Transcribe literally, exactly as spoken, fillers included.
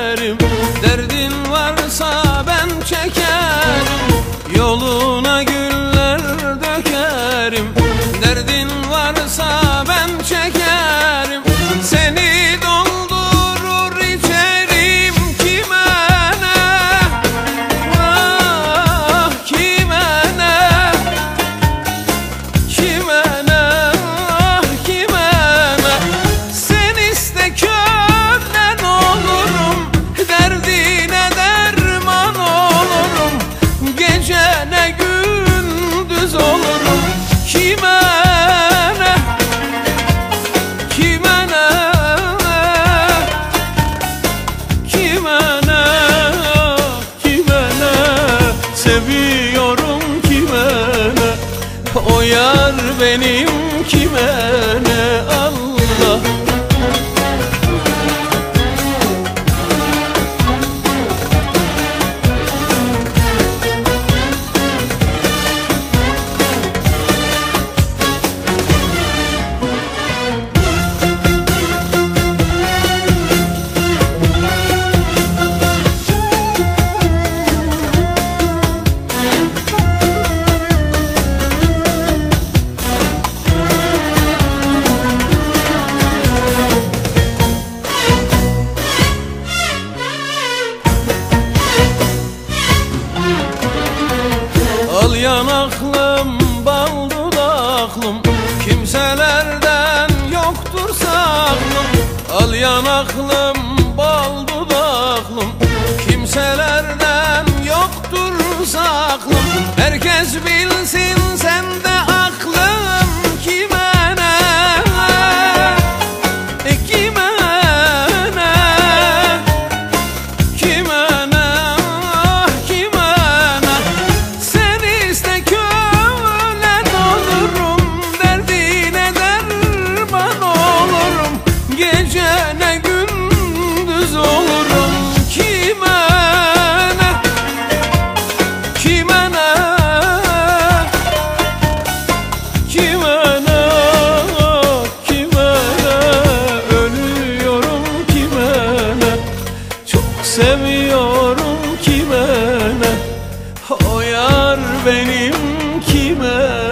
çekerim. Derdin varsa ben çekerim, yoluna güller dökerim. Derdin varsa ben çekerim, seni doldurur içerim. Kime ne, ah kime ne, kime ne, ah kime ne. Sen iste kölen olurum, derdine derman olurum. Gece ne gündüz olurum. Kime ne, kime ne, kime ne, kime ne. Seviyorum kime ne, o yar benim kime ne. Allah. Al yanaklım, bal dudaklım, kimselerden yoktur saklım. Al yanaklım, bal dudaklım, kimselerden yoktur saklım. Herkes bilsin sende aklım. Kime ne, e kime ne, kime ne, ah kime ne. Sen iste kölen olurum, derdine derman olurum. Gece ne gündüz olurum. Kime ne, kime ne, kime ne, kime ne. Ölüyorum kime ne, çok seviyorum kime ne. O yar benim kime